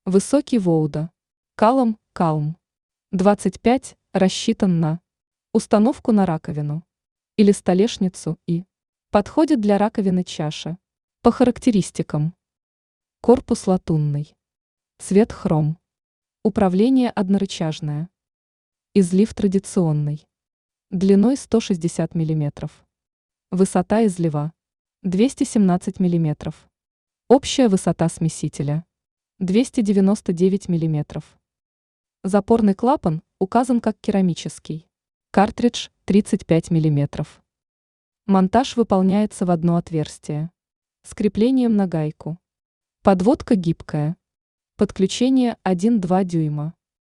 Высокий Воуда. Калм. 25 рассчитан на установку на раковину или столешницу и подходит для раковины чаша. По характеристикам. Корпус латунный. Цвет хром. Управление однорычажное. Излив традиционный. Длиной 160 мм. Высота излива 217 мм. Общая высота смесителя 299 мм. Запорный клапан указан как керамический. Картридж 35 мм. Монтаж выполняется в одно отверстие. С креплением на гайку. Подводка гибкая. Подключение 1-2 дюйма.